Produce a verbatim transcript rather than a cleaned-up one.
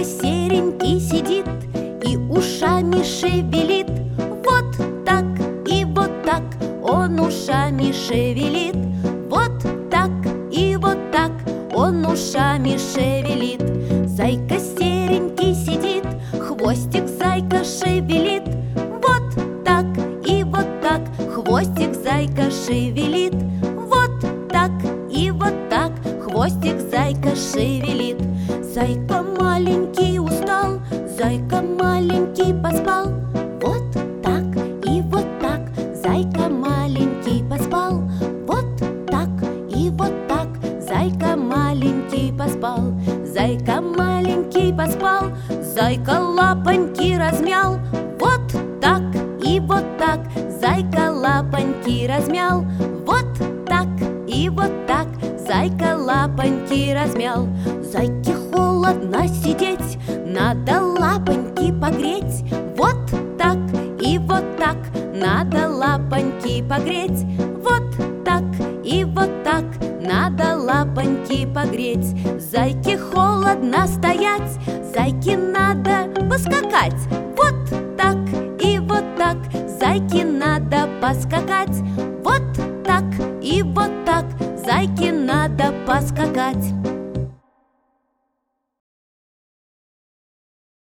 серенький сидит и ушами шевелит. Вот так и вот так он ушами шевелит. Вот так и вот так он ушами шевелит. Зайка серенький сидит, хвостик зайка шевелит. Вот так и вот так хвостик зайка шевелит. Вот так и вот так хвостик зайка шевелит. Зайка маленький устал, зайка маленький поспал. Вот так и вот так зайка маленький поспал. Вот так и вот так зайка маленький поспал. Зайка маленький поспал, зайка лапоньки размял. Вот так и вот так зайка лапоньки размял. Вот так и вот так зайка лапоньки размял. Зайке холодно сидеть, надо лапоньки погреть. Вот так и вот так надо лапоньки погреть. Вот так и вот так надо лапоньки погреть. Зайке холодно стоять, зайке надо поскакать. Вот так и вот так зайке надо поскакать. Вот так и вот так зайке надо поскакать.